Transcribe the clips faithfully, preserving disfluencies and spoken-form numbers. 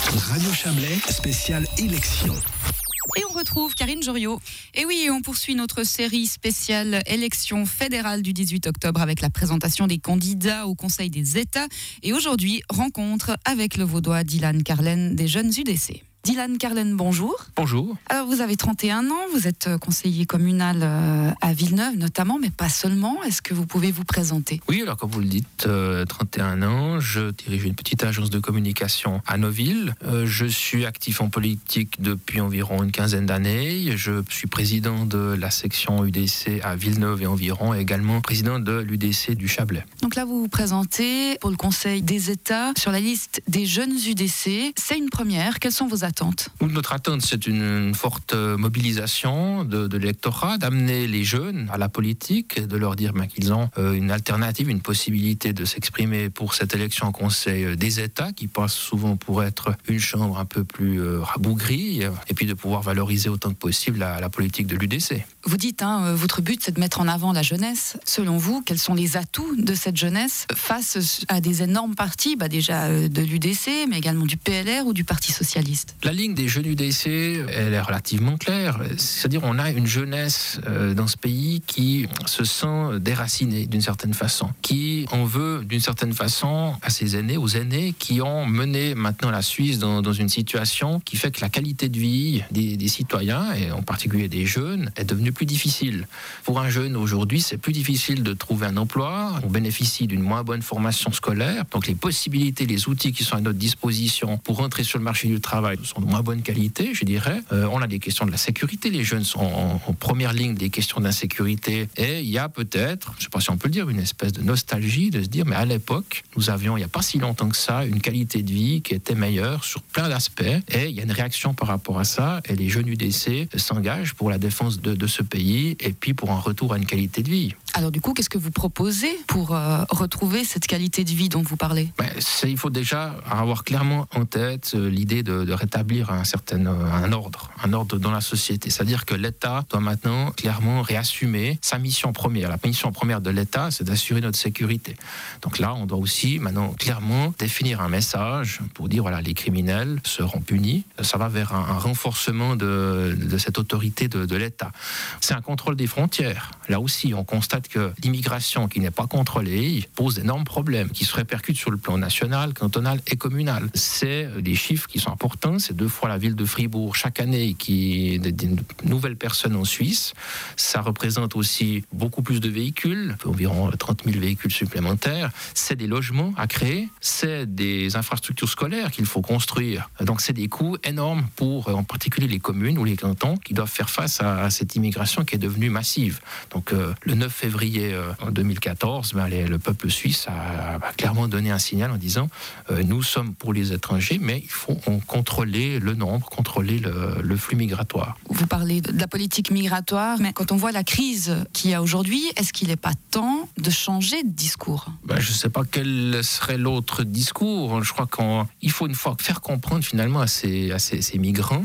Radio Chablais, spéciale élection. Et on retrouve Karine Joriot. Et oui, on poursuit notre série spéciale élection fédérale du dix-huit octobre avec la présentation des candidats au Conseil des États. Et aujourd'hui, rencontre avec le Vaudois Dylan Carlen des Jeunes U D C. Dylan Carlen, bonjour. Bonjour. Alors, vous avez trente et un ans, vous êtes conseiller communal à Villeneuve notamment, mais pas seulement. Est-ce que vous pouvez vous présenter ? Oui, alors comme vous le dites, euh, trente et un ans, je dirige une petite agence de communication à Noville. Euh, je suis actif en politique depuis environ une quinzaine d'années. Je suis président de la section U D C à Villeneuve et environ, et également président de l'U D C du Chablais. Donc là, vous vous présentez pour le Conseil des États sur la liste des Jeunes U D C. C'est une première. Quelles sont vos attentes ? Notre attente, c'est une, une forte mobilisation de, de l'électorat, d'amener les jeunes à la politique, de leur dire ben, qu'ils ont euh, une alternative, une possibilité de s'exprimer pour cette élection au Conseil des États, qui passe souvent pour être une chambre un peu plus euh, rabougrie, et puis de pouvoir valoriser autant que possible la, la politique de l'U D C. Vous dites, hein, votre but, c'est de mettre en avant la jeunesse. Selon vous, quels sont les atouts de cette jeunesse face à des énormes partis, bah déjà de l'U D C, mais également du P L R ou du Parti socialiste ? La ligne des jeunes U D C, elle est relativement claire. C'est-à-dire, on a une jeunesse euh, dans ce pays qui se sent déracinée d'une certaine façon, qui en veut d'une certaine façon à ses aînés, aux aînés qui ont mené maintenant la Suisse dans, dans une situation qui fait que la qualité de vie des, des citoyens, et en particulier des jeunes, est devenue plus difficile. Pour un jeune aujourd'hui, c'est plus difficile de trouver un emploi. On bénéficie d'une moins bonne formation scolaire. Donc les possibilités, les outils qui sont à notre disposition pour rentrer sur le marché du travail sont de moins bonne qualité, je dirais. Euh, on a des questions de la sécurité. Les jeunes sont en, en première ligne des questions d'insécurité. Et il y a peut-être, je ne sais pas si on peut le dire, une espèce de nostalgie de se dire, mais à l'époque, nous avions, il n'y a pas si longtemps que ça, une qualité de vie qui était meilleure sur plein d'aspects. Et il y a une réaction par rapport à ça. Et les jeunes U D C s'engagent pour la défense de, de ce pays et puis pour un retour à une qualité de vie. Alors du coup, qu'est-ce que vous proposez pour euh, retrouver cette qualité de vie dont vous parlez ? Ben, c'est, il faut déjà avoir clairement en tête euh, l'idée de, de rétablir un certain euh, un ordre, un ordre dans la société. C'est-à-dire que l'État doit maintenant clairement réassumer sa mission première. La mission première de l'État, c'est d'assurer notre sécurité. Donc là, on doit aussi maintenant clairement définir un message pour dire voilà, les criminels seront punis. Ça va vers un, un renforcement de, de cette autorité de, de l'État. C'est un contrôle des frontières. Là aussi, on constate que l'immigration qui n'est pas contrôlée pose d'énormes problèmes qui se répercutent sur le plan national, cantonal et communal. C'est des chiffres qui sont importants. C'est deux fois la ville de Fribourg chaque année qui de, de nouvelles personnes en Suisse. Ça représente aussi beaucoup plus de véhicules, environ trente mille véhicules supplémentaires. C'est des logements à créer. C'est des infrastructures scolaires qu'il faut construire. Donc c'est des coûts énormes pour en particulier les communes ou les cantons qui doivent faire face à, à cette immigration qui est devenue massive. Donc euh, le neuf février euh, deux mille quatorze, ben, les, le peuple suisse a, a clairement donné un signal en disant euh, nous sommes pour les étrangers, mais il faut on, contrôler le nombre, contrôler le, le flux migratoire. Vous parlez de la politique migratoire, mais quand on voit la crise qu'il y a aujourd'hui, est-ce qu'il n'est pas temps de changer de discours ? Ben, je ne sais pas quel serait l'autre discours. Je crois qu'il faut une fois faire comprendre finalement à ces, à ces, ces migrants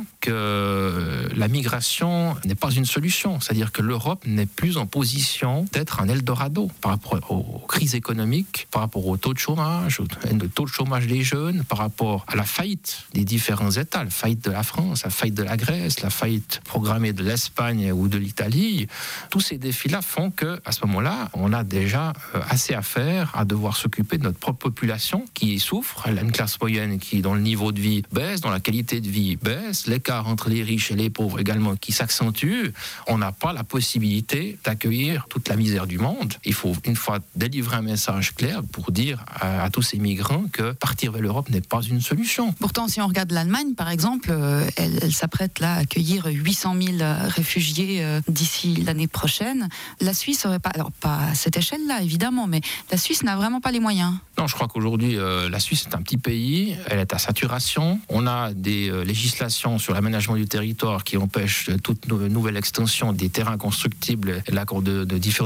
que la migration n'est pas une solution. C'est-à-dire que l'Europe n'est plus en position d'être un Eldorado par rapport aux crises économiques, par rapport au taux de chômage, au taux de chômage des jeunes, par rapport à la faillite des différents États, la faillite de la France, la faillite de la Grèce, la faillite programmée de l'Espagne ou de l'Italie. Tous ces défis-là font qu'à ce moment-là, on a déjà assez à faire à devoir s'occuper de notre propre population qui souffre. Elle a une classe moyenne qui, dont le niveau de vie baisse, dont la qualité de vie baisse, l'écart entre les riches et les pauvres également qui s'accentue. On n'a pas la possibilité d'accueillir toute la misère du monde. Il faut une fois délivrer un message clair pour dire à, à tous ces migrants que partir vers l'Europe n'est pas une solution. Pourtant, si on regarde l'Allemagne, par exemple, euh, elle, elle s'apprête là à accueillir huit cent mille réfugiés euh, d'ici l'année prochaine. La Suisse n'aurait pas, alors pas à cette échelle-là évidemment, mais la Suisse n'a vraiment pas les moyens. Non, je crois qu'aujourd'hui, euh, la Suisse est un petit pays, elle est à saturation. On a des euh, législations sur l'aménagement du territoire qui empêchent toute nouvelle extension des terrains constructibles et l'accord de, de différentes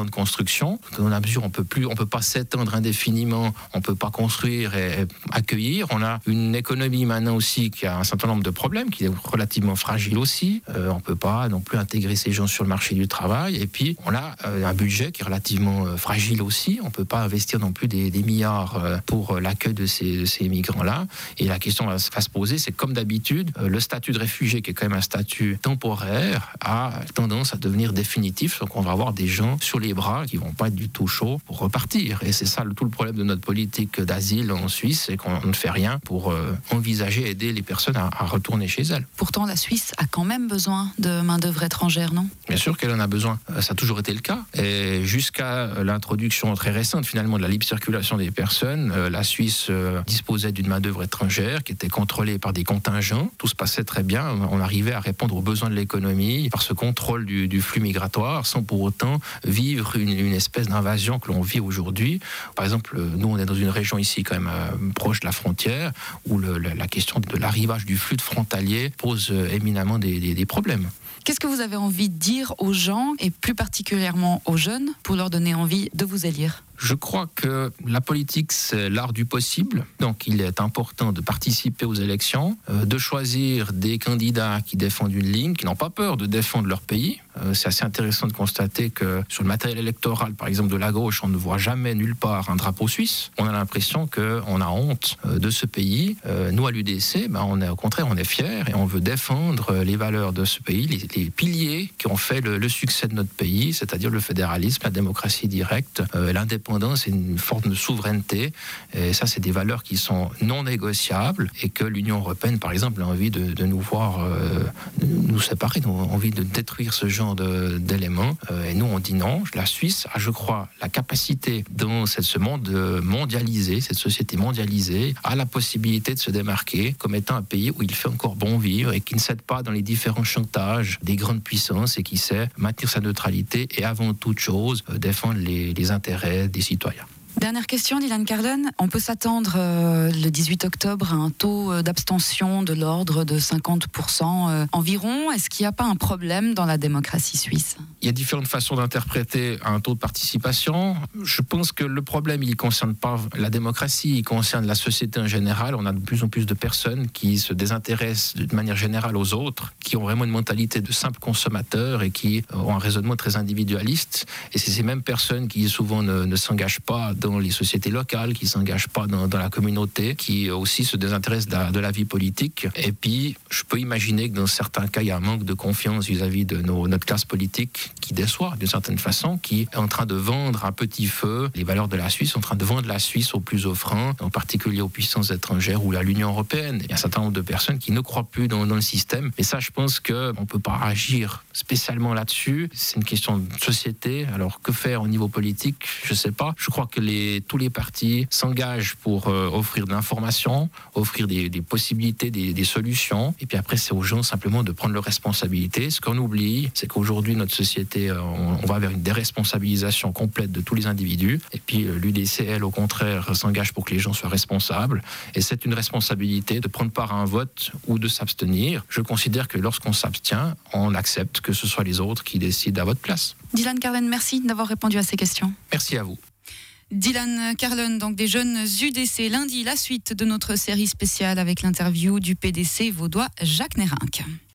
de construction. Dans la mesure où on peut plus, on peut pas s'étendre indéfiniment, on peut pas construire et accueillir. On a une économie maintenant aussi qui a un certain nombre de problèmes, qui est relativement fragile aussi. Euh, on peut pas non plus intégrer ces gens sur le marché du travail. Et puis on a euh, un budget qui est relativement euh, fragile aussi. On peut pas investir non plus des, des milliards euh, pour l'accueil de ces, de ces migrants-là. Et la question va, va se poser, c'est comme d'habitude, euh, le statut de réfugié, qui est quand même un statut temporaire, a tendance à devenir définitif. Donc on va avoir des gens sur les bras qui vont pas être du tout chauds pour repartir. Et c'est ça le, tout le problème de notre politique d'asile en Suisse, c'est qu'on ne fait rien pour euh, envisager et aider les personnes à, à retourner chez elles. Pourtant, la Suisse a quand même besoin de main-d'œuvre étrangère, non ? Bien sûr qu'elle en a besoin. Ça a toujours été le cas. Et jusqu'à l'introduction très récente, finalement, de la libre circulation des personnes, euh, la Suisse euh, disposait d'une main-d'œuvre étrangère qui était contrôlée par des contingents. Tout se passait très bien. On arrivait à répondre aux besoins de l'économie par ce contrôle du, du flux migratoire sans pour autant vivre une, une espèce d'invasion que l'on vit aujourd'hui. Par exemple, nous, on est dans une région ici quand même euh, proche de la frontière où le, la, la question de l'arrivage du flux de frontaliers pose euh, éminemment des, des, des problèmes. Qu'est-ce que vous avez envie de dire aux gens, et plus particulièrement aux jeunes, pour leur donner envie de vous élire ? Je crois que la politique, c'est l'art du possible. Donc, il est important de participer aux élections, euh, de choisir des candidats qui défendent une ligne, qui n'ont pas peur de défendre leur pays. Euh, c'est assez intéressant de constater que sur le matériel électoral, par exemple, de la gauche, on ne voit jamais nulle part un drapeau suisse. On a l'impression qu'on a honte euh, de ce pays. Euh, nous, à l'U D C, ben, on est, au contraire, on est fiers et on veut défendre les valeurs de ce pays, les, les piliers qui ont fait le, le succès de notre pays, c'est-à-dire le fédéralisme, la démocratie directe, euh, l'indépendance, c'est une forme de souveraineté. Et ça, c'est des valeurs qui sont non négociables et que l'Union européenne, par exemple, a envie de, de nous voir euh, de nous séparer, nous a envie de détruire ce genre de, d'éléments. Euh, et nous, on dit non. La Suisse a, je crois, la capacité dans cette, ce monde mondialisé, cette société mondialisée, a la possibilité de se démarquer comme étant un pays où il fait encore bon vivre et qui ne cède pas dans les différents chantages des grandes puissances et qui sait maintenir sa neutralité et avant toute chose défendre les, les intérêts des citoyens. Dernière question, Dylan Carlin. On peut s'attendre euh, le dix-huit octobre à un taux d'abstention de l'ordre de cinquante pour cent euh, environ. Est-ce qu'il n'y a pas un problème dans la démocratie suisse ? Il y a différentes façons d'interpréter un taux de participation. Je pense que le problème, il ne concerne pas la démocratie, il concerne la société en général. On a de plus en plus de personnes qui se désintéressent de manière générale aux autres, qui ont vraiment une mentalité de simples consommateurs et qui ont un raisonnement très individualiste. Et c'est ces mêmes personnes qui souvent ne, ne s'engagent pas dans les sociétés locales, qui ne s'engagent pas dans, dans la communauté, qui aussi se désintéressent de la, de la vie politique. Et puis, je peux imaginer que dans certains cas, il y a un manque de confiance vis-à-vis de nos, notre classe politique qui déçoit d'une certaine façon, qui est en train de vendre à petit feu les valeurs de la Suisse, en train de vendre la Suisse aux plus offrants, en particulier aux puissances étrangères ou à l'Union européenne. Il y a un certain nombre de personnes qui ne croient plus dans, dans le système. Et ça, je pense qu'on ne peut pas agir spécialement là-dessus. C'est une question de société. Alors, que faire au niveau politique ? Je ne sais pas. Je crois que les, tous les partis s'engagent pour euh, offrir de l'information, offrir des, des possibilités, des, des solutions. Et puis après, c'est aux gens simplement de prendre leurs responsabilités. Ce qu'on oublie, c'est qu'aujourd'hui, notre société, euh, on, on va vers une déresponsabilisation complète de tous les individus. Et puis, euh, l'U D C, elle, au contraire, s'engage pour que les gens soient responsables. Et c'est une responsabilité de prendre part à un vote ou de s'abstenir. Je considère que lorsqu'on s'abstient, on accepte que ce soit les autres qui décident à votre place. Dylan Carlin, merci d'avoir répondu à ces questions. Merci à vous. Dylan Carlin, donc des jeunes U D C. Lundi, la suite de notre série spéciale avec l'interview du P D C vaudois Jacques Nérinck.